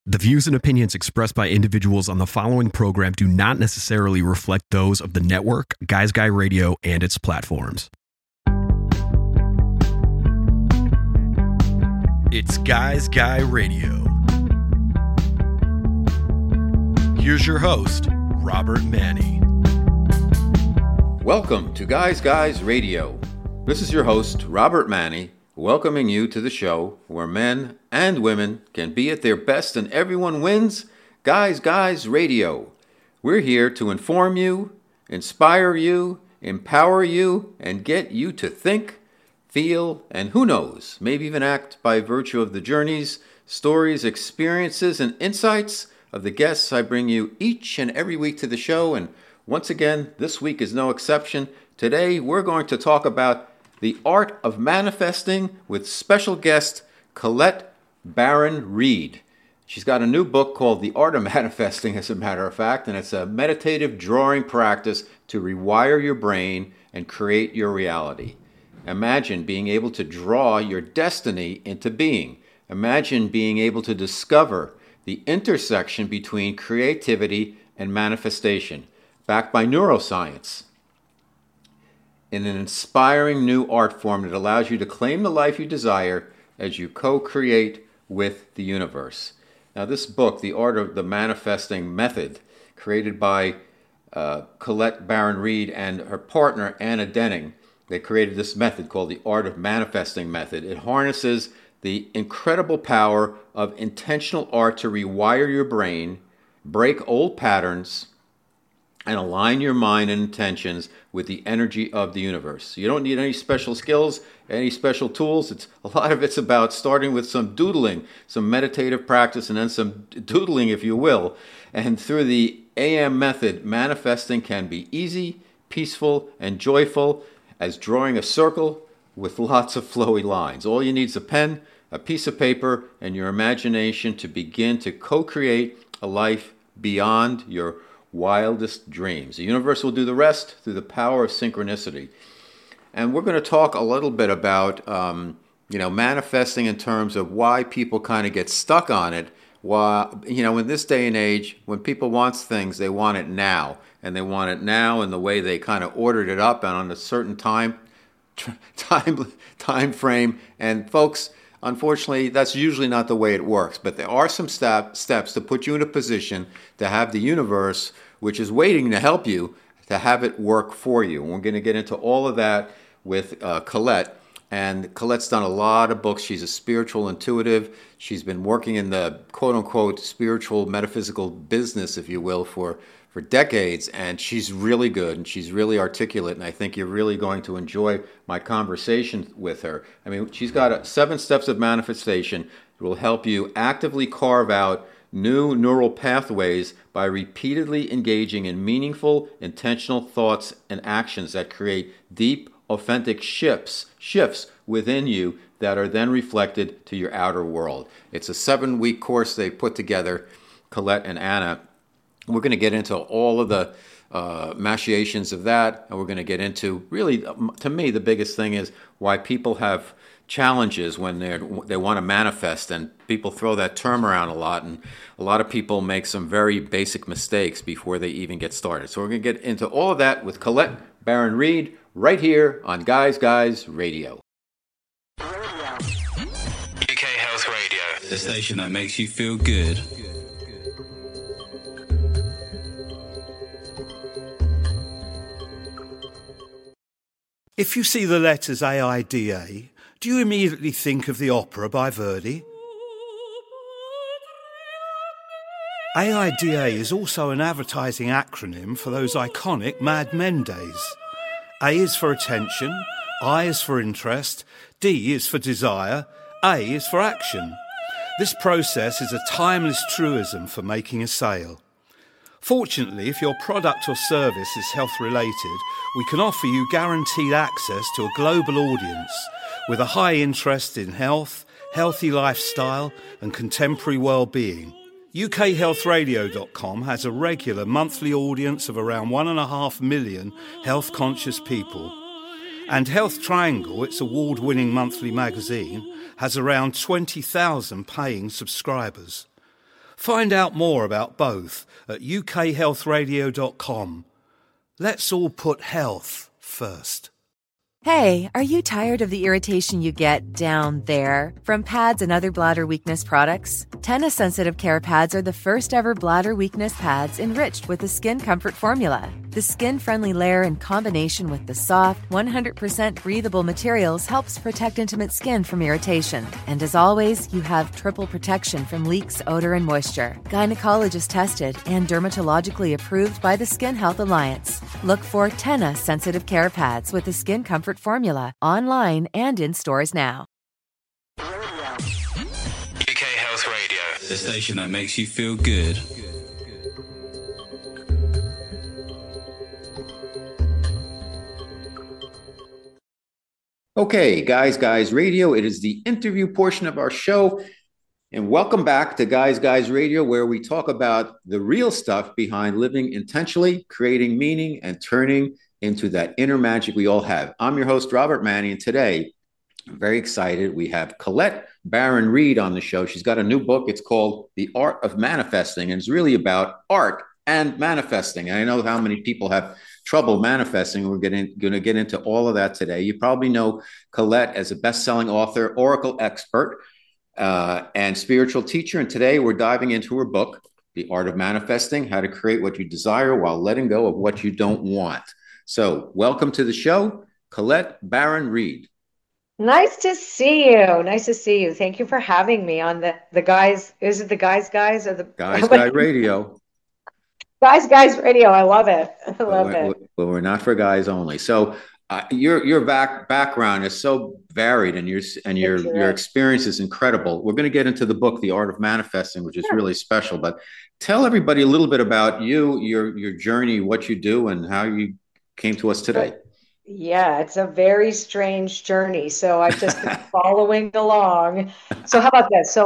The views and opinions expressed by individuals on the following program do not necessarily reflect those of the network, Guys Guy Radio, and its platforms. It's Guys Guy Radio. Here's your host, Robert Manny. Welcome to Guys Guys Radio. This is your host, Robert Manny, welcoming you to the show where men and women can be at their best and everyone wins. Guys Guys Radio. We're here to inform you, inspire you, empower you, and get you to think, feel, and who knows, maybe even act by virtue of the journeys, stories, experiences, and insights of the guests I bring you each and every week to the show. And once again, this week is no exception. Today, we're going to talk about the art of manifesting with special guest Colette Baron-Reid. She's got a new book called The Art of Manifesting, as a matter of fact, and it's a meditative drawing practice to rewire your brain and create your reality. Imagine being able to draw your destiny into being. Imagine being able to discover the intersection between creativity and manifestation, backed by neuroscience, in an inspiring new art form that allows you to claim the life you desire as you co-create with the universe. Now, this book, The Art of the Manifesting Method, created by Colette Baron-Reid and her partner, Anna Denning, they created this method called The Art of Manifesting Method. It harnesses the incredible power of intentional art to rewire your brain, break old patterns, and align your mind and intentions with the energy of the universe. You don't need any special skills, any special tools. A lot of it's about starting with some doodling, some meditative practice, and then some doodling, if you will. And through the AM method, manifesting can be easy, peaceful, and joyful as drawing a circle with lots of flowy lines. All you need is a pen, a piece of paper, and your imagination to begin to co-create a life beyond your wildest dreams. The universe will do the rest through the power of synchronicity. And we're going to talk a little bit about, manifesting in terms of why people kind of get stuck on it. Why, in this day and age, when people want things, they want it now. And they want it now in the way they kind of ordered it up and on a certain time frame. And folks, unfortunately, that's usually not the way it works. But there are some steps to put you in a position to have the universe, which is waiting to help you, to have it work for you. And we're going to get into all of that with Colette. And Colette's done a lot of books. She's a spiritual intuitive. She's been working in the quote-unquote spiritual metaphysical business, if you will, for decades. And she's really good and she's really articulate. And I think you're really going to enjoy my conversation with her. I mean, she's got 7 steps of manifestation that will help you actively carve out new neural pathways by repeatedly engaging in meaningful, intentional thoughts and actions that create deep, authentic shifts within you that are then reflected to your outer world. It's a 7-week course they put together, Colette and Anna. We're going to get into all of the machinations of that, and we're going to get into, really, to me, the biggest thing is why people have challenges when they want to manifest, and people throw that term around a lot, and a lot of people make some very basic mistakes before they even get started. So we're going to get into all of that with Colette Baron-Reid right here on Guys Guys Radio. UK Health Radio, the station that makes you feel good. If you see the letters AIDA, do you immediately think of the opera by Verdi? AIDA is also an advertising acronym for those iconic Mad Men days. A is for attention, I is for interest, D is for desire, A is for action. This process is a timeless truism for making a sale. Fortunately, if your product or service is health-related, we can offer you guaranteed access to a global audience with a high interest in health, healthy lifestyle and contemporary well-being. UKHealthRadio.com has a regular monthly audience of around 1.5 million health-conscious people. And Health Triangle, its award-winning monthly magazine, has around 20,000 paying subscribers. Find out more about both at ukhealthradio.com. Let's all put health first. Hey, are you tired of the irritation you get down there from pads and other bladder weakness products? Tena Sensitive Care Pads are the first ever bladder weakness pads enriched with the Skin Comfort formula. The skin-friendly layer in combination with the soft, 100% breathable materials helps protect intimate skin from irritation. And as always, you have triple protection from leaks, odor, and moisture. Gynecologist tested and dermatologically approved by the Skin Health Alliance. Look for Tena Sensitive Care Pads with the Skin Comfort formula online and in stores now. UK Health Radio, the station that makes you feel good. Okay, Guys Radio, it is the interview portion of our show. And welcome back to Guys Radio, where we talk about the real stuff behind living intentionally, creating meaning, and turning into that inner magic we all have. I'm your host, Robert Manny, and today I'm very excited. We have Colette Baron-Reid on the show. She's got a new book. It's called The Art of Manifesting, and it's really about art and manifesting. And I know how many people have trouble manifesting. We're going to get into all of that today. You probably know Colette as a best-selling author, Oracle expert, and spiritual teacher. And today we're diving into her book, The Art of Manifesting, How to Create What You Desire While Letting Go of What You Don't Want. So welcome to the show, Colette Baron-Reid. Nice to see you. Nice to see you. Thank you for having me on the Guys. Is it the Guys or the Guys Radio? Guys Radio. I love it. I love it. But we're not for guys only. So your background is so varied, and your experience is incredible. We're going to get into the book, The Art of Manifesting, which is really special. But tell everybody a little bit about you, your journey, what you do, and how you came to us today. Yeah, it's a very strange journey. So I've just been following along. So how about this?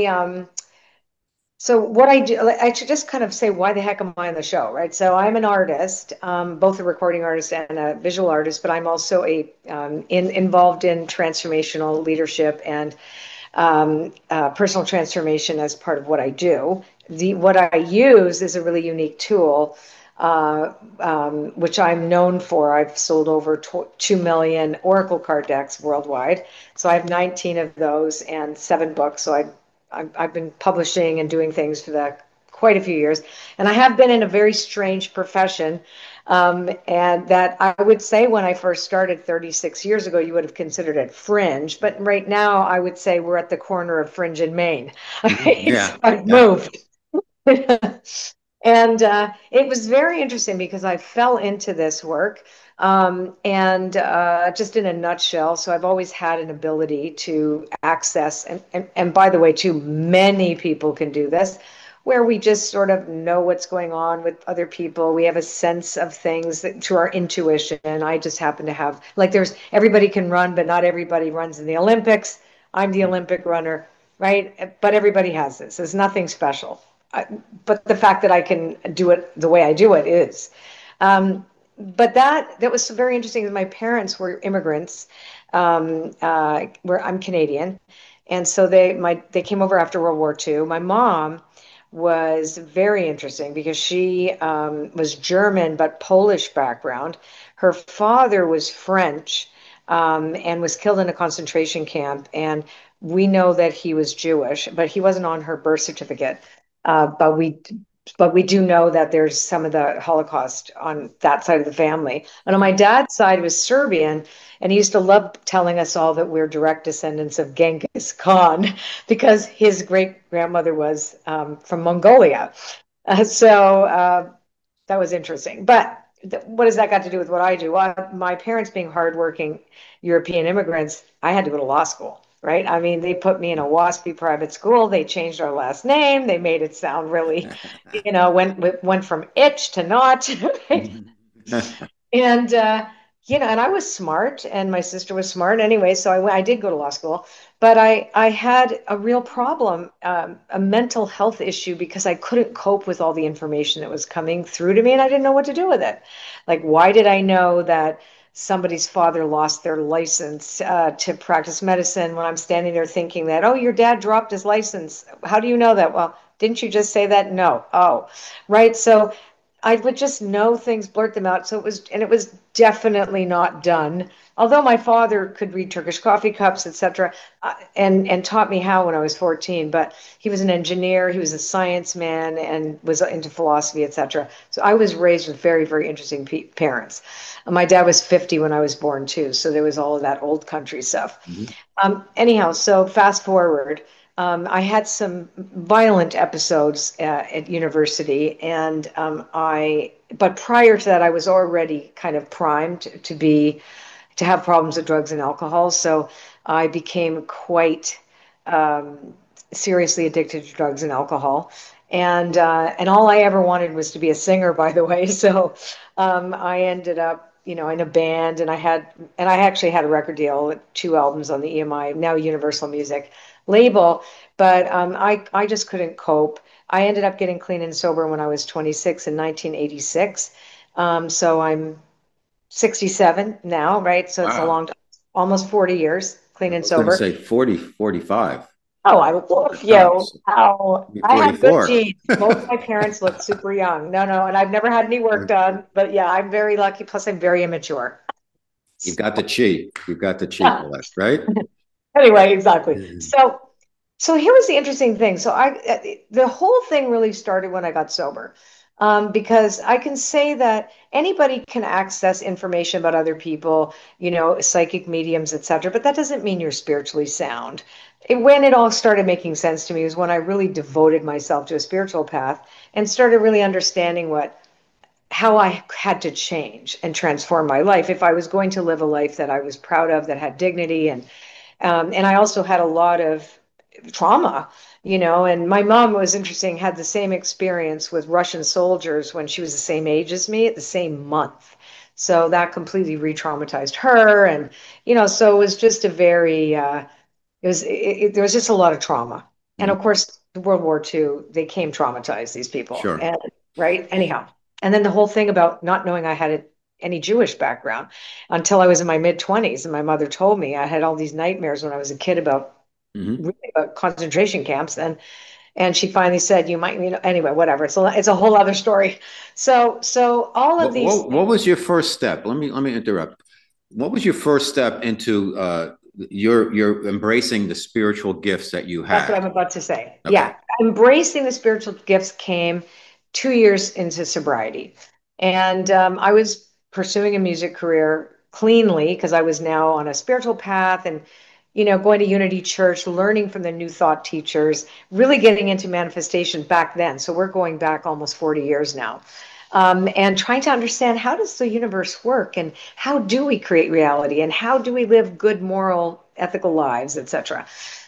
So what I do, I should just kind of say, why the heck am I on the show, right? So I'm an artist, both a recording artist and a visual artist, but I'm also involved in transformational leadership and personal transformation as part of what I do. What I use is a really unique tool, which I'm known for. I've sold over 2 million Oracle card decks worldwide. So I have 19 of those and 7 books. So I've been publishing and doing things for quite a few years. And I have been in a very strange profession. And that I would say when I first started 36 years ago, you would have considered it fringe. But right now, I would say we're at the corner of Fringe in Maine. Yeah. I've moved. And it was very interesting because I fell into this work. Just in a nutshell, so I've always had an ability to access, and by the way, too, many people can do this, where we just sort of know what's going on with other people. We have a sense of things to our intuition. I just happen to have, everybody can run, but not everybody runs in the Olympics. I'm the Olympic runner, right? But everybody has this. There's nothing special. But the fact that I can do it the way I do it is. But that was very interesting. My parents were immigrants, where I'm Canadian, and so they came over after World War II. My mom was very interesting because she was German but Polish background. Her father was French and was killed in a concentration camp, and we know that he was Jewish, but he wasn't on her birth certificate. But we do know that there's some of the Holocaust on that side of the family. And on my dad's side, it was Serbian. And he used to love telling us all that we're direct descendants of Genghis Khan because his great-grandmother was from Mongolia. So that was interesting. But what has that got to do with what I do? My parents being hardworking European immigrants, I had to go to law school. Right. I mean, they put me in a WASPy private school. They changed our last name. They made it sound really, went from itch to not. Right? And, and I was smart and my sister was smart anyway. So I did go to law school, but I had a real problem, a mental health issue because I couldn't cope with all the information that was coming through to me and I didn't know what to do with it. Like, why did I know that somebody's father lost their license to practice medicine when I'm standing there thinking that, oh, your dad dropped his license. How do you know that? Well, Didn't you just say that? No. Oh, right. So I would just know things, blurt them out. So it was definitely not done. Although my father could read Turkish coffee cups, etc., and taught me how when I was 14. But he was an engineer, he was a science man, and was into philosophy, etc. So I was raised with very, very interesting parents. My dad was 50 when I was born too, so there was all of that old country stuff. Anyhow, so fast forward. I had some violent episodes at university, and but prior to that, I was already kind of primed to have problems with drugs and alcohol. So I became quite seriously addicted to drugs and alcohol. And all I ever wanted was to be a singer, by the way. So I ended up, in a band, and I actually had a record deal with 2 albums on the EMI, now Universal Music label. But I just couldn't cope. I ended up getting clean and sober when I was 26 in 1986. So I'm 67 now, right? So it's a long time, almost 40 years clean and sober. I was going to say 40, 45. Oh, I love you. How I have good 44. genes. Both of my parents look super young. No, and I've never had any work done. But yeah, I'm very lucky. Plus, I'm very immature. You've got the chi. You've got the chi, right? Anyway, exactly. So here was the interesting thing. So the whole thing really started when I got sober. Because I can say that anybody can access information about other people, psychic mediums, etc. But that doesn't mean you're spiritually sound. When it all started making sense to me was when I really devoted myself to a spiritual path and started really understanding how I had to change and transform my life if I was going to live a life that I was proud of, that had dignity, and I also had a lot of trauma. And my mom was interesting, had the same experience with Russian soldiers when she was the same age as me at the same month. So that completely re-traumatized her. And, so it was just a very, there was just a lot of trauma. And of course, World War II, they came traumatized, these people. Sure. And, right. Anyhow. And then the whole thing about not knowing I had any Jewish background until I was in my mid-20s. And my mother told me I had all these nightmares when I was a kid about really about concentration camps, and she finally said, "You might," anyway, whatever. It's a whole other story. So all of these. What was your first step? Let me interrupt. What was your first step into your embracing the spiritual gifts that you had? That's what I'm about to say. Okay. Yeah, embracing the spiritual gifts came 2 years into sobriety, and I was pursuing a music career cleanly because I was now on a spiritual path and going to Unity Church, learning from the New Thought teachers, really getting into manifestation back then. So we're going back almost 40 years now. And trying to understand, how does the universe work, and how do we create reality, and how do we live good, moral, ethical lives, etc.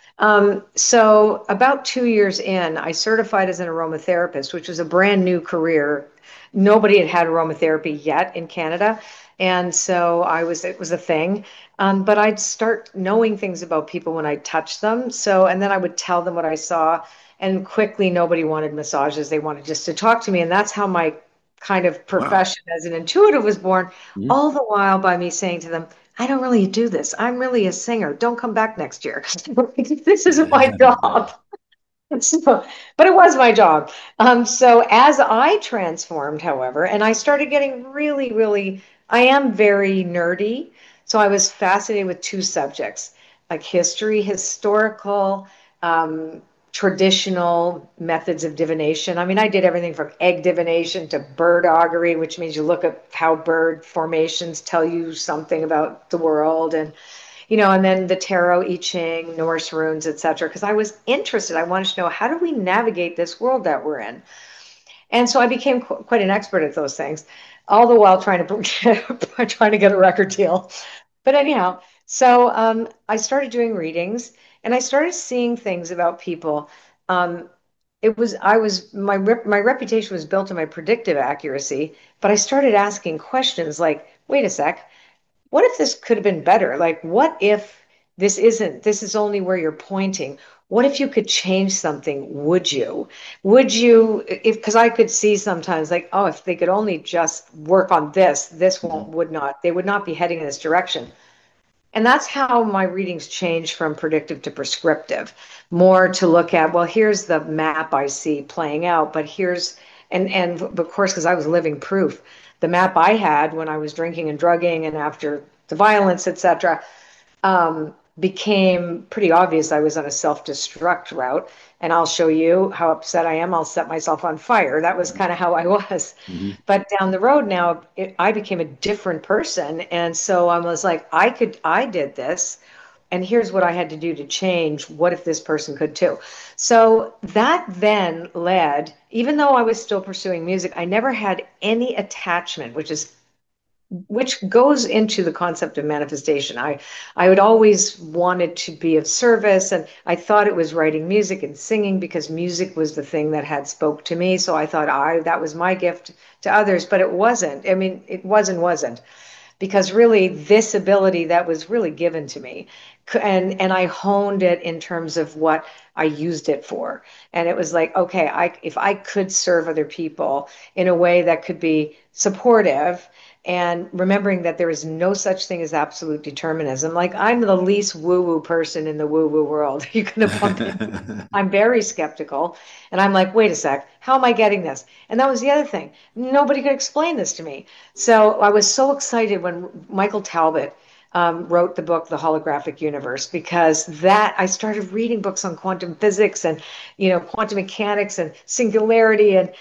So about 2 years in, I certified as an aromatherapist, which was a brand new career. Nobody had aromatherapy yet in Canada. And so it was a thing. But I'd start knowing things about people when I touched them. And then I would tell them what I saw, and quickly nobody wanted massages. They wanted just to talk to me. And that's how my kind of profession as an intuitive was born, all the while by me saying to them, I don't really do this. I'm really a singer. Don't come back next year. This isn't my job. But it was my job. So as I transformed, however, and I started getting really, really, I am very nerdy. So I was fascinated with 2 subjects, like history, historical, traditional methods of divination. I mean, I did everything from egg divination to bird augury, which means you look at how bird formations tell you something about the world, and and then the tarot, I Ching, Norse runes, etc. Because I was interested. I wanted to know, how do we navigate this world that we're in? And so I became quite an expert at those things, all the while trying to get a record deal. But anyhow, so I started doing readings, and I started seeing things about people. My reputation was built on my predictive accuracy, but I started asking questions like, wait a sec, what if this could have been better? Like, what if this is only where you're pointing? What if you could change something? Would you, because I could see sometimes like, oh, if they could only just work on this, they would not be heading in this direction. And that's how my readings changed from predictive to prescriptive, more to look at, well, here's the map I see playing out, but here's, and of course, because I was living proof, the map I had when I was drinking and drugging and after the violence, etc., became pretty obvious I was on a self-destruct route. And I'll show you how upset I am. I'll set myself on fire. That was kind of how I was. Mm-hmm. But down the road now, I became a different person. And so I was like, I did this. And here's what I had to do to change. What if this person could too? So that then led, even though I was still pursuing music, I never had any attachment, which goes into the concept of manifestation. I would always wanted to be of service, and I thought it was writing music and singing because music was the thing that had spoke to me. So I thought that was my gift to others, but it wasn't. I mean, it wasn't, because really this ability that was really given to me, and I honed it in terms of what I used it for. And it was like, okay, if I could serve other people in a way that could be supportive, and remembering that there is no such thing as absolute determinism. Like, I'm the least woo-woo person in the woo-woo world. You're going to bump into. I'm very skeptical. And I'm like, wait a sec, how am I getting this? And that was the other thing. Nobody could explain this to me. So I was so excited when Michael Talbot wrote the book, The Holographic Universe, because I started reading books on quantum physics and, quantum mechanics and singularity and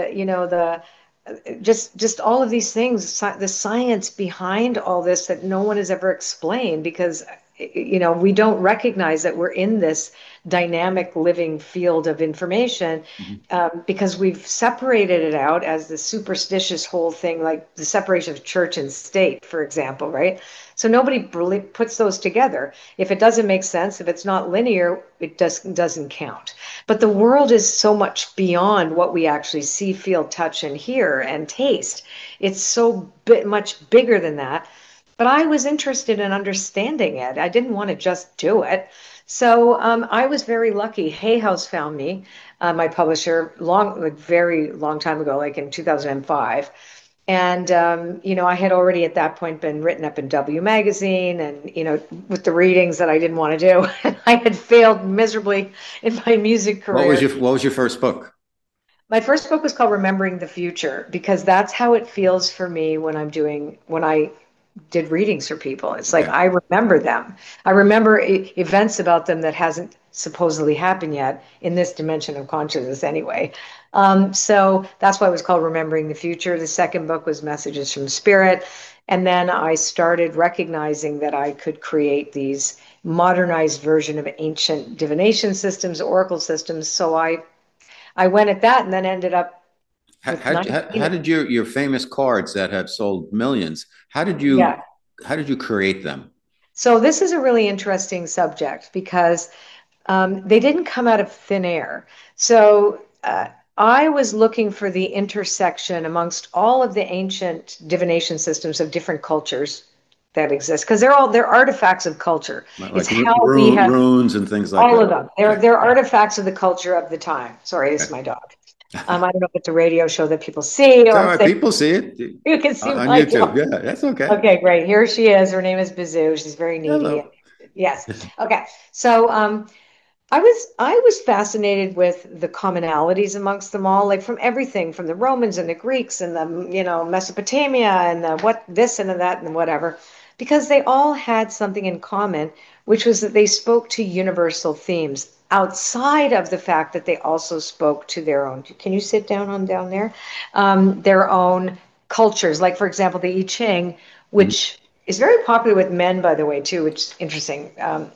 just all of these things, the science behind all this that no one has ever explained, because we don't recognize that we're in this dynamic living field of information, because we've separated it out as the superstitious whole thing, like the separation of church and state, for example, right? So nobody really puts those together. If it doesn't make sense, if it's not linear, it doesn't count. But the world is so much beyond what we actually see, feel, touch, and hear and taste. It's so much bigger than that. But I was interested in understanding it. I didn't want to just do it. So I was very lucky. Hay House found me, my publisher, very long time ago, like in 2005. And, I had already at that point been written up in W Magazine and, with the readings that I didn't want to do. And I had failed miserably in my music career. What was your first book? My first book was called Remembering the Future, because that's how it feels for me when I did readings for people. It's like, I remember them. I remember events about them that hasn't supposedly happened yet in this dimension of consciousness anyway. So that's why it was called Remembering the Future. The second book was Messages from Spirit. And then I started recognizing that I could create these modernized version of ancient divination systems, oracle systems. So I went at that and then ended up. How did your famous cards that have sold millions, how did you create them? So this is a really interesting subject, because they didn't come out of thin air. So I was looking for the intersection amongst all of the ancient divination systems of different cultures that exist, because they're artifacts of culture. Like how we have runes and things like that. All of them. They're artifacts of the culture of the time. Sorry, this is my dog. I don't know if it's a radio show that people see. People see it. You can see on YouTube. Yeah, that's okay. Okay, great. Here she is. Her name is Bazoo. She's very needy. Hello. Yes. Okay. So I was fascinated with the commonalities amongst them all, like from everything from the Romans and the Greeks and the Mesopotamia and the this and that and whatever, because they all had something in common, which was that they spoke to universal themes outside of the fact that they also spoke to their own. Can you sit down there? Their own cultures, like for example the I Ching, which is very popular with men, by the way, too, which is interesting.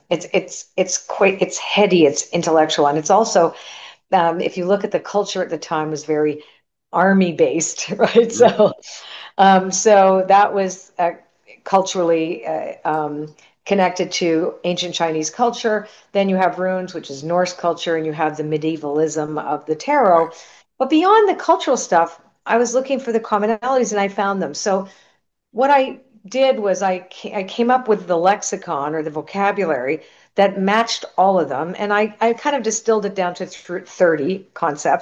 It's heady, it's intellectual, and it's also, if you look at the culture at the time, was very army based, right? So that was culturally connected to ancient Chinese culture. Then you have runes, which is Norse culture, and you have the medievalism of the tarot. But beyond the cultural stuff, I was looking for the commonalities, and I found them. So what I did was I came up with the lexicon or the vocabulary that matched all of them. And I kind of distilled it down to 30 concepts.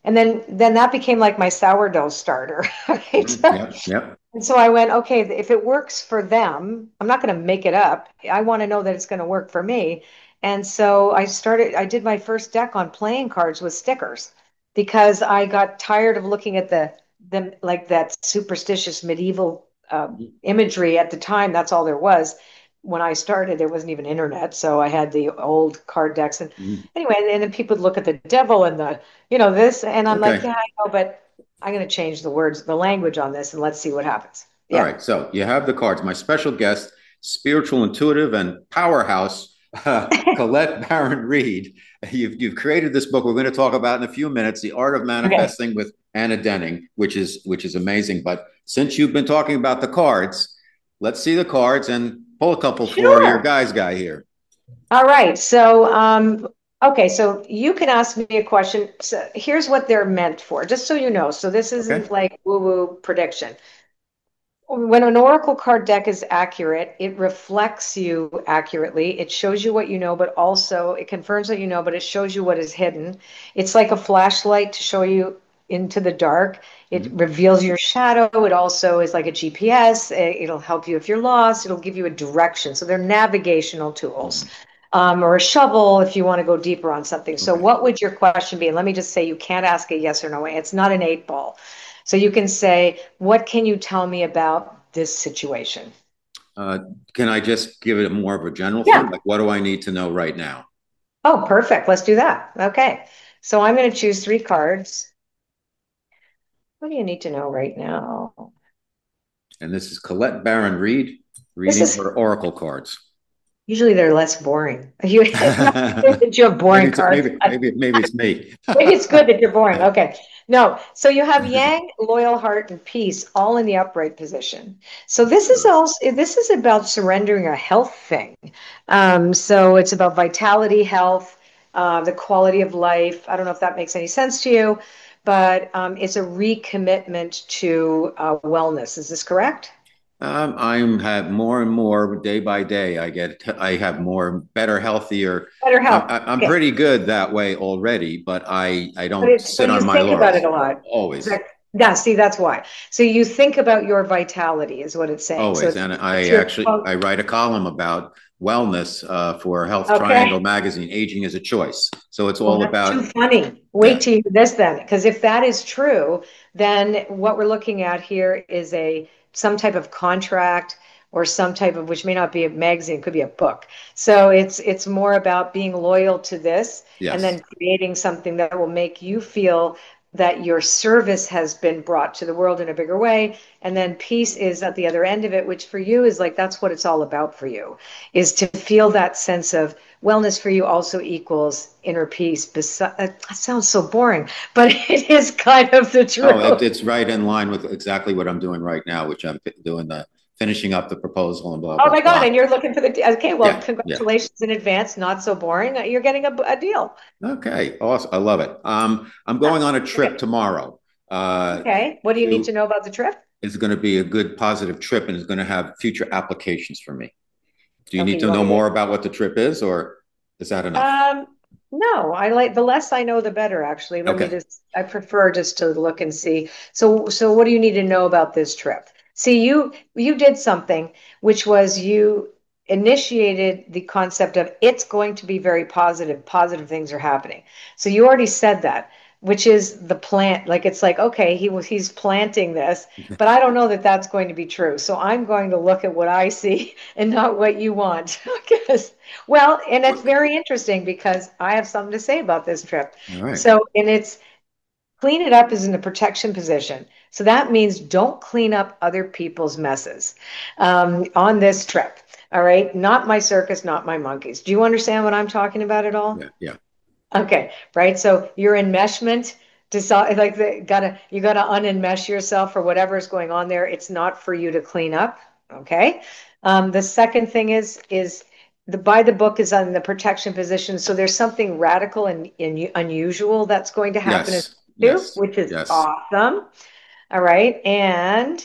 And then that became like my sourdough starter, right? Yep. Yep. And so I went, okay, if it works for them, I'm not going to make it up. I want to know that it's going to work for me. And so I did my first deck on playing cards with stickers because I got tired of looking at them like that superstitious medieval imagery at the time. That's all there was. When I started, there wasn't even internet. So I had the old card decks. And Mhm. anyway, and then people would look at the devil and this, and I'm like, Okay. yeah, I know, but I'm going to change the words, the language on this, and let's see what happens. All Yeah. right. So you have the cards. My special guest, spiritual intuitive and powerhouse, Colette Baron Reid. You've created this book. We're going to talk about in a few minutes, The Art of Okay. Manifesting with Anna Denning, which is amazing. But since you've been talking about the cards, let's see the cards and pull a couple for your Sure. guys guy here. All right. So, okay. So you can ask me a question. So here's what they're meant for, just so you know. So this Okay. isn't like woo-woo prediction. When an oracle card deck is accurate, it reflects you accurately. It shows you what you know, but also it confirms what you know, but it shows you what is hidden. It's like a flashlight to show you into the dark. It Mhm. reveals your shadow. It also is like a GPS. It'll help you if you're lost. It'll give you a direction. So they're navigational tools. Mhm. Or a shovel if you want to go deeper on something. So, Okay. what would your question be? And let me just say, you can't ask a yes or no. It's not an 8 ball. So you can say, what can you tell me about this situation? Uh, can I just give it more of a general thing? Yeah. Like, what do I need to know right now? Oh, perfect. Let's do that. Okay. So I'm going to choose 3 cards. What do you need to know right now? And this is Colette Baron Reid This reading is her oracle cards. usually they're less boring. You, maybe you have boring it's cards. maybe it's me. Maybe it's good that you're boring. Okay. No. So you have Yang, loyal heart, and peace all in the upright position. So this is about surrendering a health thing. So it's about vitality, health, the quality of life. I don't know if that makes any sense to you, but it's a recommitment to wellness. Is this correct? I'm have more and more day by day. I have more better, healthier. Better health. I'm Okay. pretty good that way already, but I But don't it's so sit you on my think about it laurels. a lot. Is Always, that, yeah, see, that's why. So you think about your vitality is what it's saying. So always, and it's your I write a column about wellness for Health Triangle okay. magazine. Aging is a choice, so it's Well, all that's too about funny. Wait yeah. till you hear this then, because if that is true, then what we're looking at here is a some type of contract or some type of which may not be a magazine, could be a book. So it's more about being loyal to this and Yes. then creating something that will make you feel that your service has been brought to the world in a bigger way. And then peace is at the other end of it, which for you is like that's what it's all about for you, is to feel that sense of wellness for you also equals inner peace. That sounds so boring, but it is kind of the Oh, truth. it's right in line with exactly what I'm doing right now, which I'm doing the finishing up the proposal and blah Oh blah my God. blah. And you're looking for okay. Well, Yeah, yeah. congratulations in advance. Not so boring. You're getting a deal. Okay, awesome. I love it. I'm Yeah. going on a trip Okay. tomorrow. Okay. What do you need to To know about the trip? It's going to be a good positive trip, and it's going to have future applications for me. Do you Okay. need You to want know me more about what the trip is, or is that to, enough? no, I like the less I know, the better, actually. Okay. I prefer just to look and see. So what do you need to know about this trip? See, you did something, which was you initiated the concept of it's going to be very positive. Positive things are happening. So you already said that, which is the plant. Like it's like, okay, he's planting this, but I don't know that that's going to be true. So I'm going to look at what I see and not what you want. Because well, and it's very interesting because I have something to say about this trip. All right. So, and it's clean it up is in the protection position. So that means don't clean up other people's messes on this trip. All right. Not my circus, not my monkeys. Do you understand what I'm talking about at all? Yeah, yeah. Okay. Right. So your enmeshment. Like you gotta unenmesh yourself for whatever is going on there. It's not for you to clean up. Okay. The second thing is the by the book is on the protection position. So there's something radical and unusual that's going to happen as Yes, too, yes, which is yes. awesome. All right. And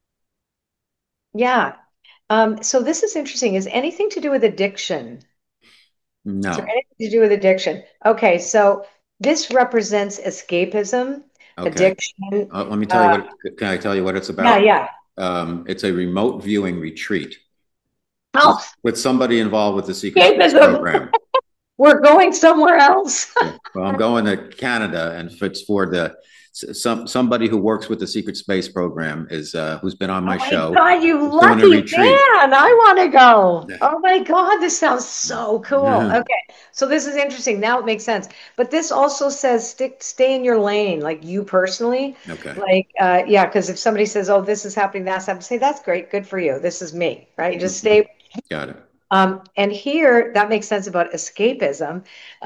yeah. So this is interesting. Is anything to do with addiction? Is there No. anything to do with addiction? Okay, so this represents escapism, Okay. addiction. Let me tell you what. Can I tell you what it's Yeah, about? yeah. It's a remote viewing retreat with, Oh, with somebody involved with the Secret Space escapism. program. We're going somewhere else. Yeah. Well, I'm going to Canada, and if it's for somebody who works with the Secret Space program is who's been on Oh my my show. God, you Is doing a lucky retreat. man. I want to go. Yeah. Oh my God, this sounds so cool. Yeah. Okay. So this is interesting. Now it makes sense. But this also says stay in your lane, like you personally. Okay. Like, yeah, because if somebody says, oh, this is happening, that's happening, say, that's great. Good for you. This is me, right? Just stay. Got it. And here that makes sense about escapism.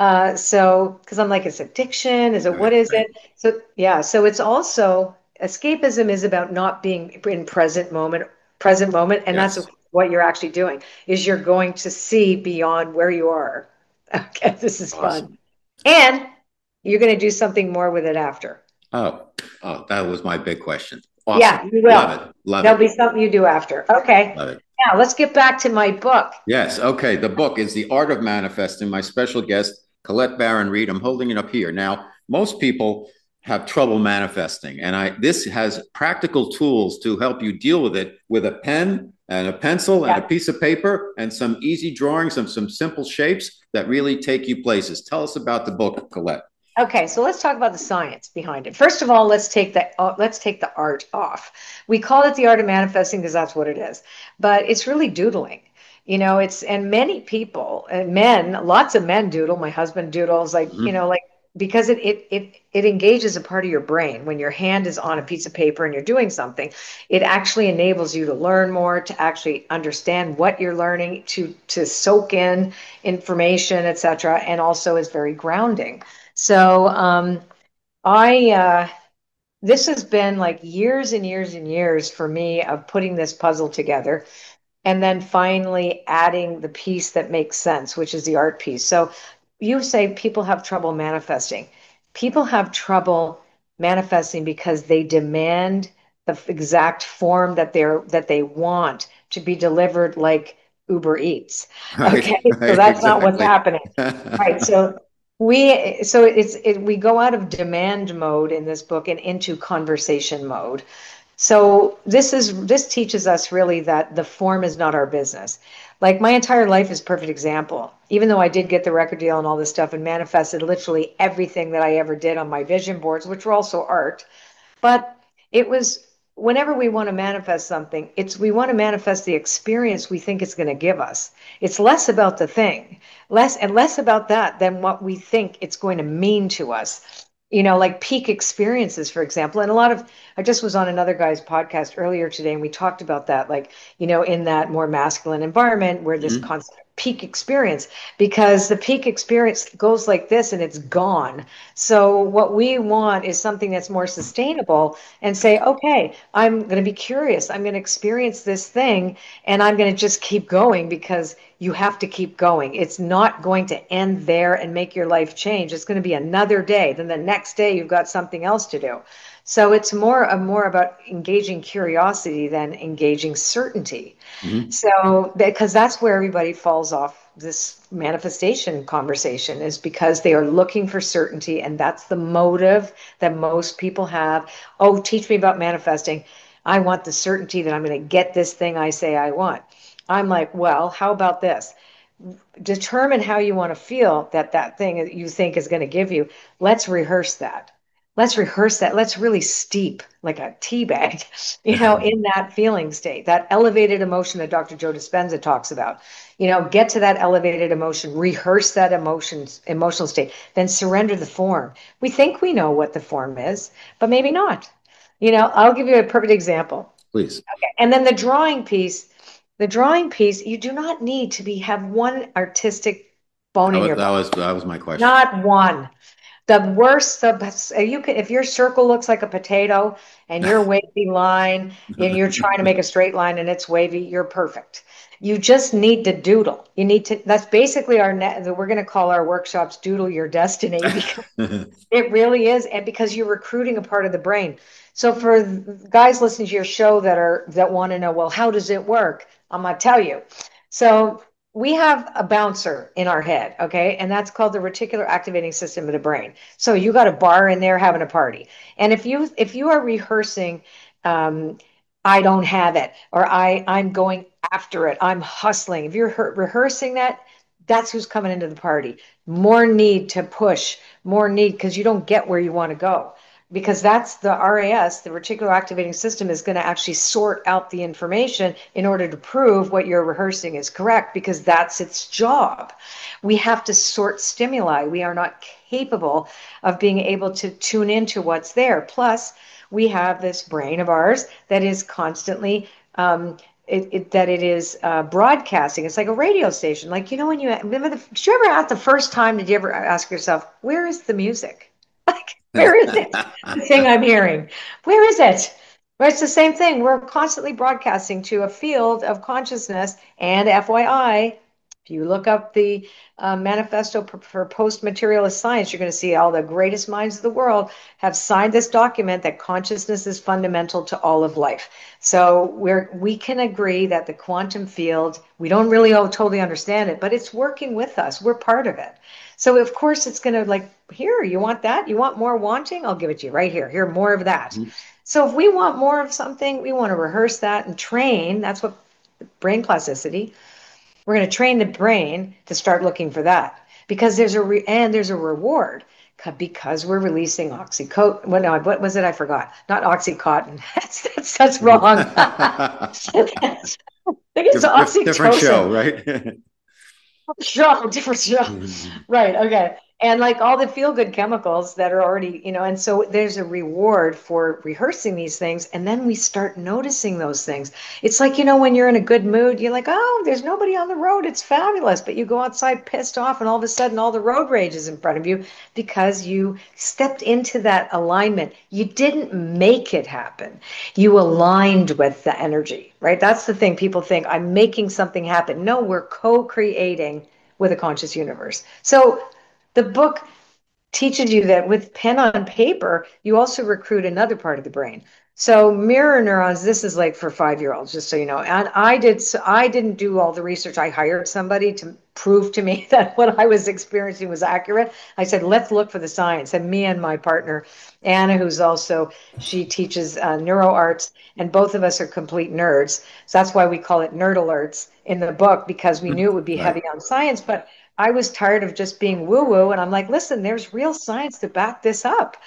So, because I'm like, it's addiction. Is it, what Right. is Right. it? So, yeah. So it's also escapism is about not being in present moment. And that's Yes. what you're actually doing is you're going to see beyond where you are. Okay. This is Awesome. fun. And you're going to do something more with it after. Oh, that was my big question. Awesome. Yeah, you will. Love it. Love There'll it. be something you do after. Okay. Love it. Now let's get back to my book. Yes. Okay. The book is The Art of Manifesting. My special guest, Colette Baron-Reid. I'm holding it up here. Now, most people have trouble manifesting, and this has practical tools to help you deal with it with a pen and a pencil and a piece of paper and some easy drawings of some simple shapes that really take you places. Tell us about the book, Colette. Okay, so let's talk about the science behind it. First of all, let's take the art off. We call it the art of manifesting because that's what it is, but it's really doodling. And many people and men, lots of men doodle. My husband doodles, like because it engages a part of your brain. When your hand is on a piece of paper and you're doing something, it actually enables you to learn more, to actually understand what you're learning, to soak in information, etc., and also is very grounding. So this has been like years and years and years for me of putting this puzzle together and then finally adding the piece that makes sense, which is the art piece. So you say people have trouble manifesting. People have trouble manifesting because they demand the exact form that they want to be delivered like Uber Eats. Okay, Right, so that's not what's exactly. happening. Right. So we go out of demand mode in this book and into conversation mode. So this teaches us really that the form is not our business. Like my entire life is a perfect example. Even though I did get the record deal and all this stuff and manifested literally everything that I ever did on my vision boards, which were also art, but it was whenever we want to manifest something, we want to manifest the experience we think it's going to give us. It's less about the thing, less about that than what we think it's going to mean to us. Like peak experiences, for example. And I just was on another guy's podcast earlier today, and we talked about that, like, in that more masculine environment where this concept of peak experience, because the peak experience goes like this and it's gone. So what we want is something that's more sustainable and say, okay, I'm going to be curious. I'm going to experience this thing and I'm going to just keep going because you have to keep going. It's not going to end there and make your life change. It's going to be another day. Then the next day you've got something else to do. So it's more about engaging curiosity than engaging certainty. Mhm. So because that's where everybody falls off this manifestation conversation, is because they are looking for certainty, and that's the motive that most people have. Oh, teach me about manifesting. I want the certainty that I'm going to get this thing I say I want. I'm like, well, how about this? Determine how you want to feel that thing that you think is going to give you. Let's rehearse that. Let's really steep like a tea bag, in that feeling state, that elevated emotion that Dr. Joe Dispenza talks about. Get to that elevated emotion, rehearse that emotional state, then surrender the form. We think we know what the form is, but maybe not. I'll give you a perfect example. Please. Okay. And then the drawing piece, you do not need to have one artistic bone in your body. That was my question. Not one. The worst, if your circle looks like a potato and your wavy line and you're trying to make a straight line and it's wavy, you're perfect. You just need to doodle. That's basically we're going to call our workshops Doodle Your Destiny, because it really is. And because you're recruiting a part of the brain. So for guys listening to your show that want to know, well, how does it work? I'm going to tell you. So we have a bouncer in our head, okay? And that's called the reticular activating system of the brain. So you got a bar in there having a party. And if you are rehearsing, um, I don't have it, or I'm going after it, I'm hustling. If you're rehearsing that, that's who's coming into the party. More need to push, more need because you don't get where you want to go. Because that's the RAS, the reticular activating system, is going to actually sort out the information in order to prove what you're rehearsing is correct, because that's its job. We have to sort stimuli. We are not capable of being able to tune into what's there. Plus, we have this brain of ours that is constantly it is broadcasting. It's like a radio station. Like, when you remember, did you ever ask the first time, did you ever ask yourself, where is the music? Like, where is it? The thing I'm hearing. Where is it? Well, it's the same thing. We're constantly broadcasting to a field of consciousness. And FYI, if you look up the manifesto for post-materialist science, you're going to see all the greatest minds of the world have signed this document that consciousness is fundamental to all of life. So we can agree that the quantum field, we don't really totally understand it, but it's working with us. We're part of it. So of course it's going to, like, here, you want that? You want more wanting? I'll give it to you right here. Here, more of that. Mm-hmm. So if we want more of something, we want to rehearse that and train. That's what brain plasticity. We're going to train the brain to start looking for that, because there's a reward, because we're releasing oxycodone. Well, no, what was it? I forgot. Not Oxycontin. That's wrong. I think it's oxytocin. Different show, right? Different show. Right. Okay. And like all the feel-good chemicals that are already, and so there's a reward for rehearsing these things. And then we start noticing those things. It's like, when you're in a good mood, you're like, oh, there's nobody on the road. It's fabulous. But you go outside pissed off, and all of a sudden all the road rage is in front of you because you stepped into that alignment. You didn't make it happen. You aligned with the energy, right? That's the thing. People think I'm making something happen. No, we're co-creating with a conscious universe. So the book teaches you that with pen on paper, you also recruit another part of the brain. So mirror neurons, this is like for 5-year-olds, just so you know. And I didn't do all the research. I hired somebody to prove to me that what I was experiencing was accurate. I said, let's look for the science. And me and my partner, Anna, she teaches neuro arts, and both of us are complete nerds. So that's why we call it Nerd Alerts in the book, because we knew it would be heavy on science. But I was tired of just being woo-woo. And I'm like, listen, there's real science to back this up,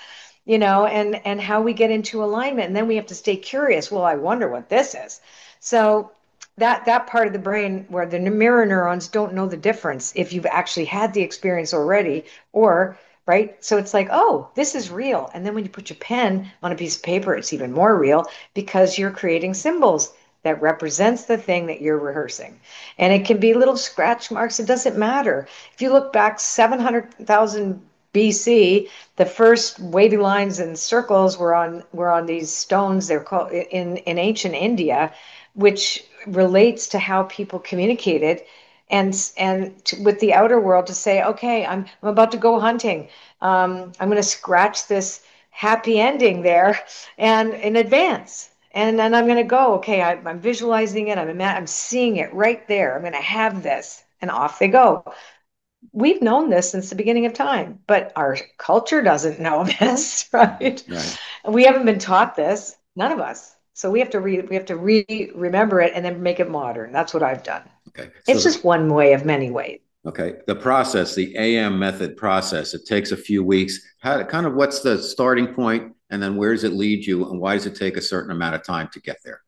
and how we get into alignment. And then we have to stay curious. Well, I wonder what this is. So that part of the brain where the mirror neurons don't know the difference if you've actually had the experience already, or, right? So it's like, oh, this is real. And then when you put your pen on a piece of paper, it's even more real, because you're creating symbols that represents the thing that you're rehearsing. And it can be little scratch marks. It doesn't matter. If you look back 700,000 BC, the first wavy lines and circles were on these stones. They're called in ancient India, which relates to how people communicated and with the outer world, to say, okay, I'm about to go hunting. I'm going to scratch this happy ending there and in advance. And then I'm going to go, okay, I'm visualizing it. I'm seeing it right there. I'm going to have this, and off they go. We've known this since the beginning of time, but our culture doesn't know this, right? We haven't been taught this, none of us. So we have to remember it and then make it modern. That's what I've done. Okay, so it's just one way of many ways. Okay, the process, the AM method process, it takes a few weeks. What's the starting point? And then where does it lead you, and why does it take a certain amount of time to get there?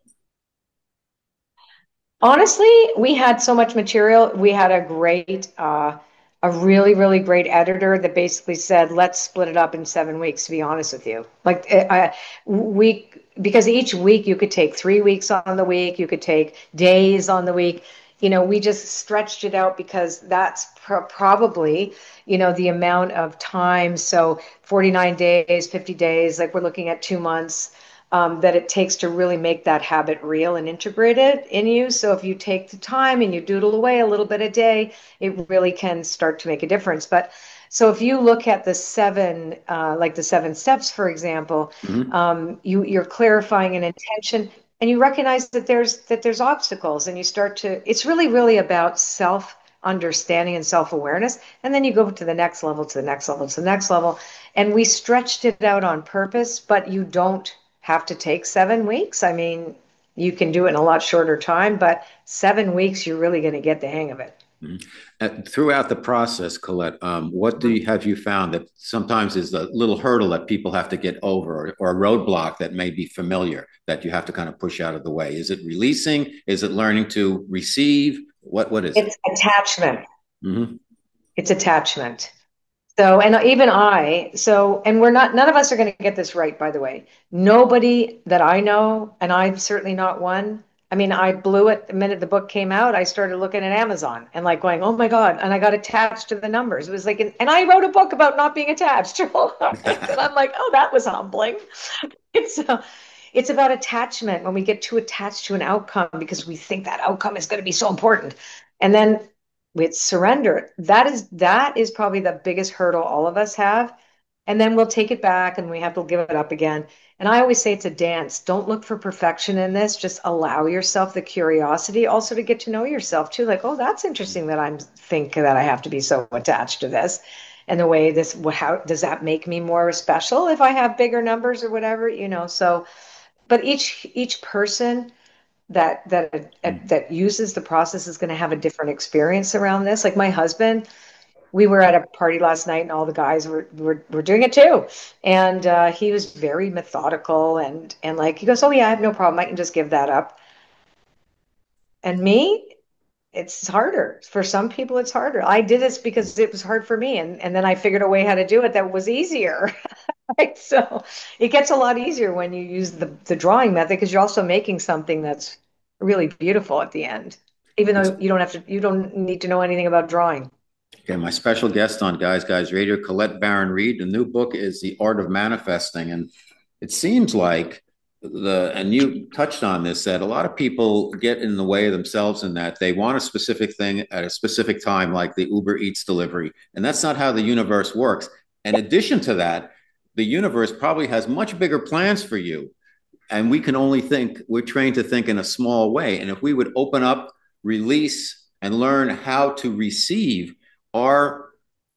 Honestly, we had so much material. We had a really, really great editor that basically said, let's split it up in 7 weeks, to be honest with you. Like because each week you could take 3 weeks on the week, you could take days on the week. We just stretched it out because that's probably, the amount of time. So 49 days, 50 days, like we're looking at 2 months, that it takes to really make that habit real and integrated in you. So if you take the time and you doodle away a little bit a day, it really can start to make a difference. But so if you look at the 7, like the 7 steps, for example, you're clarifying an intention. and you recognize that there's obstacles, and you start to, it's really, really about self understanding and self awareness. And then you go to the next level, to the next level, to the next level. And we stretched it out on purpose, but you don't have to take 7 weeks. I mean, you can do it in a lot shorter time, but 7 weeks, you're really going to get the hang of it. Throughout the process, Colette, what have you found that sometimes is the little hurdle that people have to get over, or a roadblock that may be familiar that you have to kind of push out of the way? Is it releasing? Is it learning to receive? What is it? It's attachment. Mm-hmm. It's attachment. So, and even and none of us are going to get this right, by the way. Nobody that I know, and I'm certainly not one. I mean, I blew it the minute the book came out. I started looking at Amazon and like going, oh my God. And I got attached to the numbers. It was like, and I wrote a book about not being attached. And I'm like, oh, that was humbling. It's about attachment, when we get too attached to an outcome because we think that outcome is going to be so important. And then with surrender, that is probably the biggest hurdle all of us have. And then we'll take it back and we have to give it up again. And I always say it's a dance. Don't look for perfection in this. Just allow yourself the curiosity also to get to know yourself too. Like, oh, that's interesting that I think that I have to be so attached to this. And the way how does that make me more special if I have bigger numbers or whatever, so, but each person that uses the process is going to have a different experience around this. Like my husband, we were at a party last night and all the guys were doing it too. And he was very methodical and like, he goes, oh yeah, I have no problem. I can just give that up. And me, it's harder. For some people, it's harder. I did this because it was hard for me. And then I figured a way how to do it that was easier. Right? So it gets a lot easier when you use the drawing method, because you're also making something that's really beautiful at the end, even though you don't need to know anything about drawing. Okay, my special guest on Guys Radio, Colette Baron-Reid. The new book is The Art of Manifesting. And it seems like and you touched on this, that a lot of people get in the way of themselves in that they want a specific thing at a specific time, like the Uber Eats delivery. And that's not how the universe works. In addition to that, the universe probably has much bigger plans for you. And we're trained to think in a small way. And if we would open up, release, and learn how to receive, our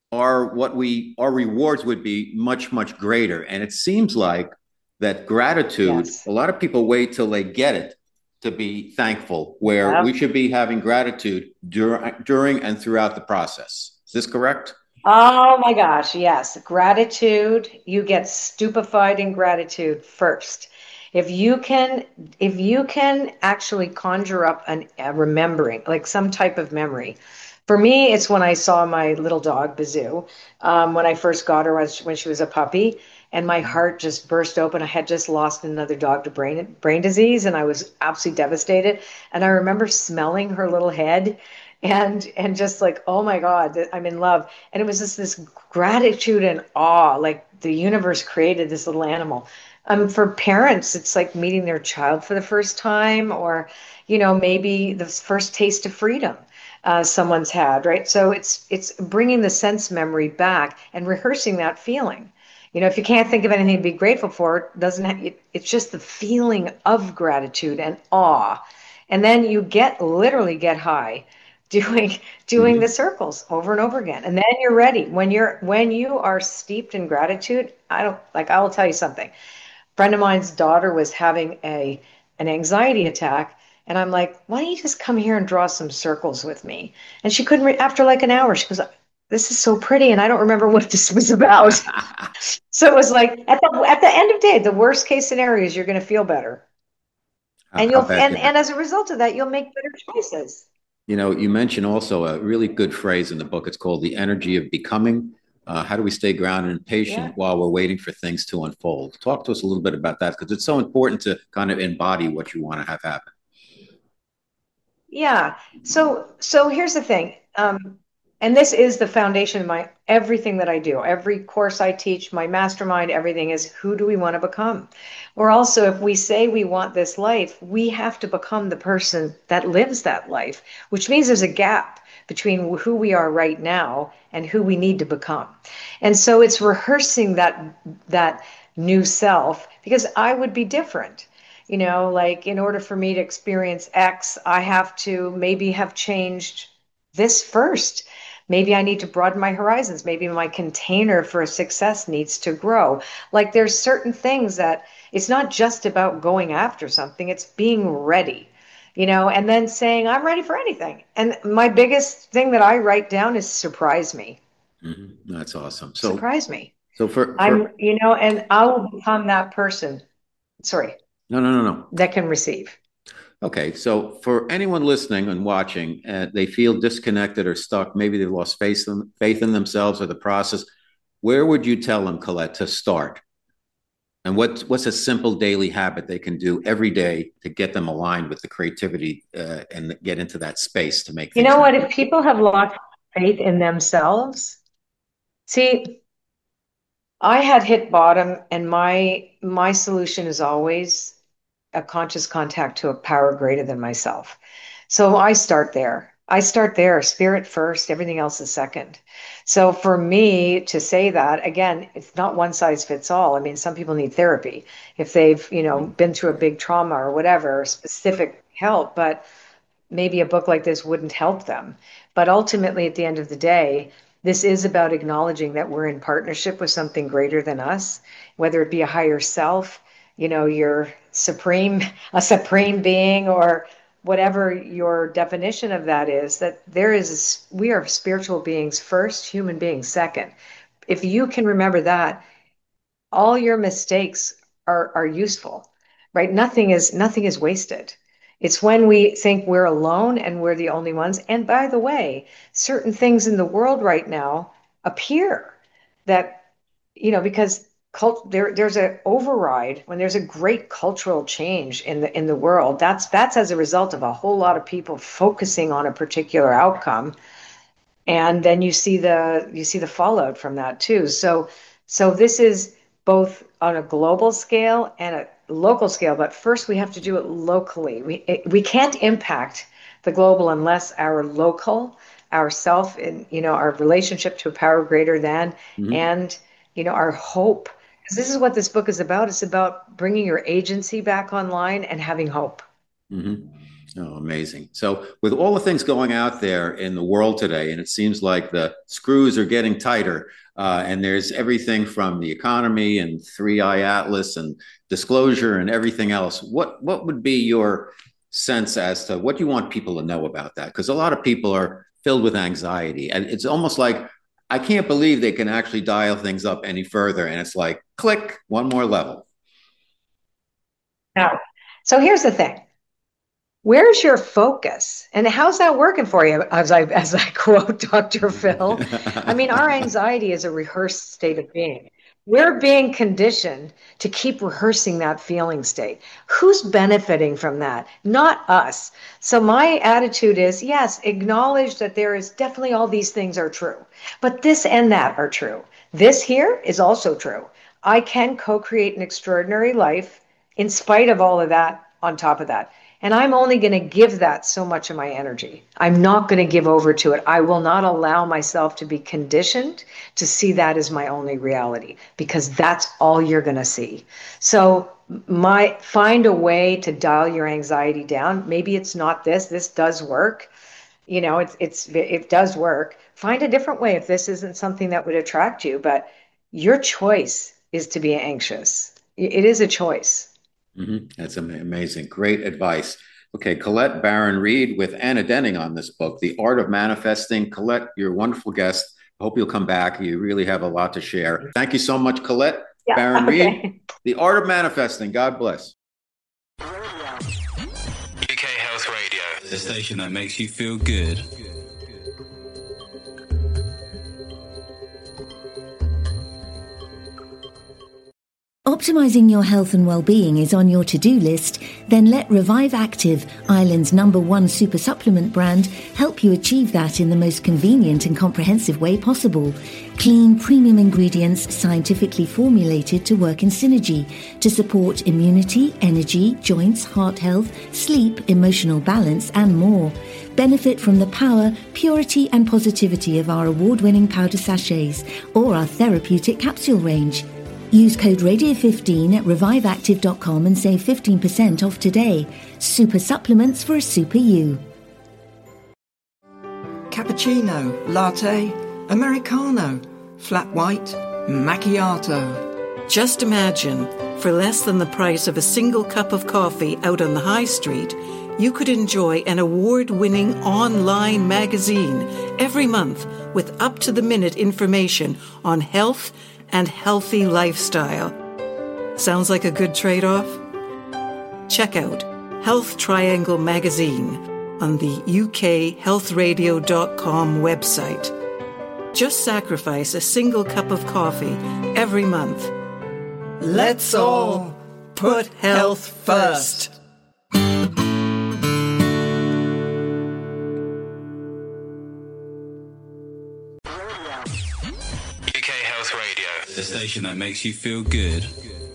rewards would be much, much greater. And it seems like that gratitude, yes. A lot of people wait till they get it to be thankful, where we should be having gratitude during and throughout the process. Is this correct? Oh my gosh, yes. Gratitude, you get stupefied in gratitude first. If you can actually conjure up a remembering, like some type of memory. For me, it's when I saw my little dog, Bazoo, when I first got her when she was a puppy, and my heart just burst open. I had just lost another dog to brain disease, and I was absolutely devastated. And I remember smelling her little head and just like, oh my God, I'm in love. And it was just this gratitude and awe, like the universe created this little animal. For parents, it's like meeting their child for the first time, or, maybe the first taste of freedom someone's had, right? So it's bringing the sense memory back and rehearsing that feeling. If you can't think of anything to be grateful for, it's just the feeling of gratitude and awe. And then you literally get high doing the circles over and over again. And then you're ready. When you are steeped in gratitude, I will tell you something. A friend of mine's daughter was having an anxiety attack. And I'm like, why don't you just come here and draw some circles with me? And she couldn't, after like an hour, she goes, this is so pretty. And I don't remember what this was about. So it was like, at the end of the day, the worst case scenario is you're going to feel better. And as a result of that, you'll make better choices. You mentioned also a really good phrase in the book. It's called the energy of becoming. How do we stay grounded and patient while we're waiting for things to unfold? Talk to us a little bit about that, because it's so important to kind of embody what you want to have happen. Yeah. So here's the thing. And this is the foundation of everything that I do. Every course I teach, my mastermind, everything is, who do we want to become? Or also, if we say we want this life, we have to become the person that lives that life, which means there's a gap between who we are right now and who we need to become. And so it's rehearsing that new self, because I would be different. Like in order for me to experience X, I have to maybe have changed this first. Maybe I need to broaden my horizons. Maybe my container for success needs to grow. Like there's certain things that it's not just about going after something, it's being ready, and then saying, I'm ready for anything. And my biggest thing that I write down is surprise me. Mm-hmm. That's awesome. Surprise me. So and I will become that person. Sorry. No. That can receive. Okay, so for anyone listening and watching, they feel disconnected or stuck, maybe they've lost faith in themselves or the process, where would you tell them, Colette, to start? And what's a simple daily habit they can do every day to get them aligned with the creativity and get into that space to make things happen? If people have lost faith in themselves, see, I had hit bottom, and my solution is always a conscious contact to a power greater than myself. So I start there. Spirit first, everything else is second. So for me to say that, again, it's not one size fits all. I mean, some people need therapy if they've, been through a big trauma or whatever, specific help, but maybe a book like this wouldn't help them. But ultimately, at the end of the day, this is about acknowledging that we're in partnership with something greater than us, whether it be a higher self, your a supreme being, or whatever your definition of that is, that we are spiritual beings first, human beings second. If you can remember that, all your mistakes are useful, right? Nothing is wasted. It's when we think we're alone and we're the only ones. And by the way, certain things in the world right now appear that, because there's an override when there's a great cultural change in the world. That's as a result of a whole lot of people focusing on a particular outcome, and then you see the fallout from that too. So this is both on a global scale and a local scale, but first we have to do it locally. We can't impact the global unless our local, ourself, and our relationship to a power greater than, and our hope. Because this is what this book is about. It's about bringing your agency back online and having hope. Mm-hmm. Oh, amazing. So with all the things going out there in the world today, and it seems like the screws are getting tighter, and there's everything from the economy and 3i Atlas and disclosure and everything else. What would be your sense as to what you want people to know about that? Because a lot of people are filled with anxiety, and it's almost like, I can't believe they can actually dial things up any further. And it's like, click, one more level. Now, so here's the thing. Where's your focus? And how's that working for you? As I quote Dr. Phil, I mean, our anxiety is a rehearsed state of being. We're being conditioned to keep rehearsing that feeling state. Who's benefiting from that? Not us. So my attitude is, yes, acknowledge that there is definitely all these things are true, but this and that are true. This here is also true. I can co-create an extraordinary life in spite of all of that on top of that. And I'm only going to give that so much of my energy. I'm not going to give over to it. I will not allow myself to be conditioned to see that as my only reality, because that's all you're going to see. So find a way to dial your anxiety down. Maybe it's not this. This does work. It does work. Find a different way if this isn't something that would attract you. But your choice is to be anxious. It is a choice. Mm-hmm. That's amazing. Great advice. Okay, Colette Baron-Reid with Anna Denning on this book, The Art of Manifesting. Colette, you're a wonderful guest. I hope you'll come back. You really have a lot to share. Thank you so much, Colette Baron-Reid. Okay. The Art of Manifesting. God bless. UK Health Radio, the station that makes you feel good. Optimizing your health and well-being is on your to-do list? Then let Revive Active, Ireland's #1 super supplement brand, help you achieve that in the most convenient and comprehensive way possible. Clean, premium ingredients scientifically formulated to work in synergy to support immunity, energy, joints, heart health, sleep, emotional balance, and more. Benefit from the power, purity, and positivity of our award-winning powder sachets or our therapeutic capsule range. Use code Radio15 at reviveactive.com and save 15% off today. Super supplements for a super you. Cappuccino, latte, Americano, flat white, macchiato. Just imagine, for less than the price of a single cup of coffee out on the high street, you could enjoy an award-winning online magazine every month with up-to-the-minute information on health and healthy lifestyle. Sounds like a good trade-off? Check out Health Triangle Magazine on the ukhealthradio.com website. Just sacrifice a single cup of coffee every month. Let's all put health first. UK Health Radio, the station that makes you feel good.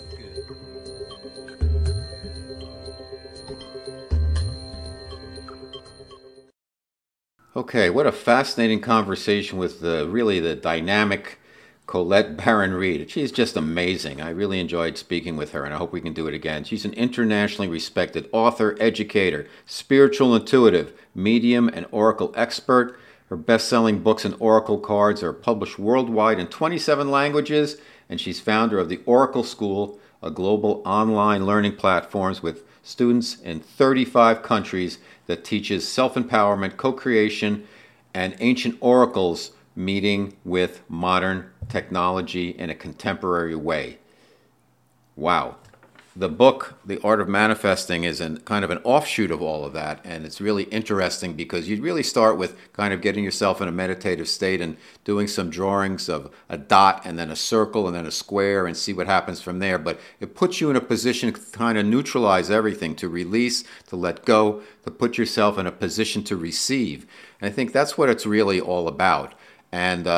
Okay, what a fascinating conversation with the dynamic Colette Baron-Reid. She's just amazing. I really enjoyed speaking with her, and I hope we can do it again. She's an internationally respected author, educator, spiritual intuitive, medium, and oracle expert. Her best-selling books and oracle cards are published worldwide in 27 languages, and she's founder of the Oracle School, a global online learning platform with students in 35 countries that teaches self-empowerment, co-creation, and ancient oracles meeting with modern technology in a contemporary way. Wow. The book, The Art of Manifesting, is kind of an offshoot of all of that, and it's really interesting because you really start with kind of getting yourself in a meditative state and doing some drawings of a dot and then a circle and then a square and see what happens from there. But it puts you in a position to kind of neutralize everything, to release, to let go, to put yourself in a position to receive. And I think that's what it's really all about. And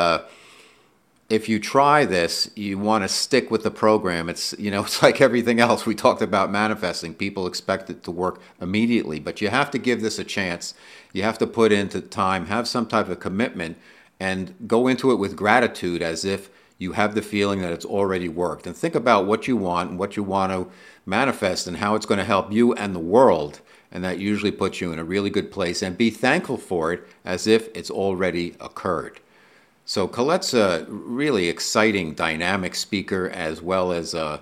if you try this, you want to stick with the program. It's like everything else we talked about manifesting. People expect it to work immediately, but you have to give this a chance. You have to put into time, have some type of commitment, and go into it with gratitude as if you have the feeling that it's already worked. And think about what you want and what you want to manifest and how it's going to help you and the world. And that usually puts you in a really good place. And be thankful for it as if it's already occurred. So Colette's a really exciting, dynamic speaker, as well as a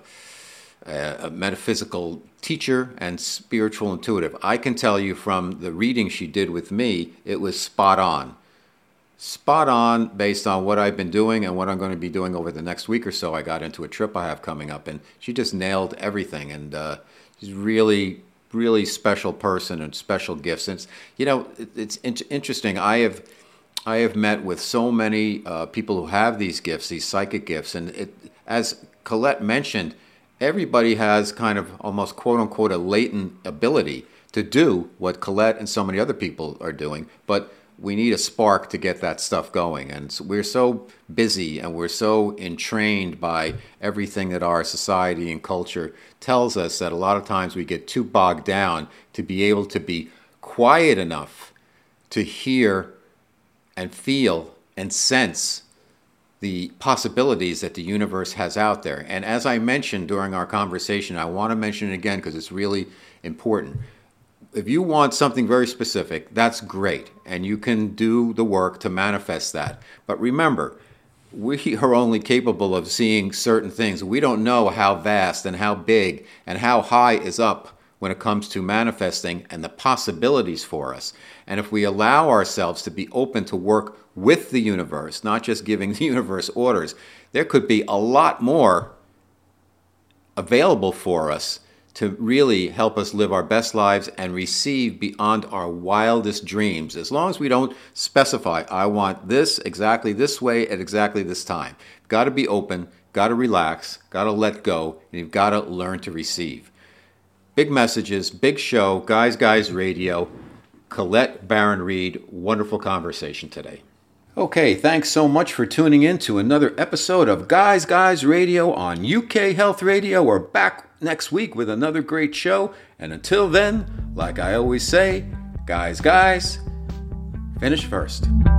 metaphysical teacher and spiritual intuitive. I can tell you from the reading she did with me, it was spot on. Spot on based on what I've been doing and what I'm going to be doing over the next week or so. I got into a trip I have coming up, and she just nailed everything. And she's really, really special person and special gifts. And it's interesting. I have met with so many people who have these gifts, these psychic gifts, and as Colette mentioned, everybody has kind of almost quote-unquote a latent ability to do what Colette and so many other people are doing, but we need a spark to get that stuff going. And so we're so busy and we're so entrained by everything that our society and culture tells us that a lot of times we get too bogged down to be able to be quiet enough to hear and feel and sense the possibilities that the universe has out there. And as I mentioned during our conversation, I want to mention it again because it's really important. If you want something very specific, that's great, and you can do the work to manifest that. But remember, we are only capable of seeing certain things. We don't know how vast and how big and how high is up when it comes to manifesting and the possibilities for us. And if we allow ourselves to be open to work with the universe, not just giving the universe orders, there could be a lot more available for us to really help us live our best lives and receive beyond our wildest dreams. As long as we don't specify, I want this exactly this way at exactly this time. Got to be open, got to relax, got to let go, and you've got to learn to receive. Big messages, big show, Guys Radio. Colette Baron-Reid, wonderful conversation today. Okay, thanks so much for tuning in to another episode of Guys Radio on UK Health Radio. We're back next week with another great show. And until then, like I always say, guys, finish first.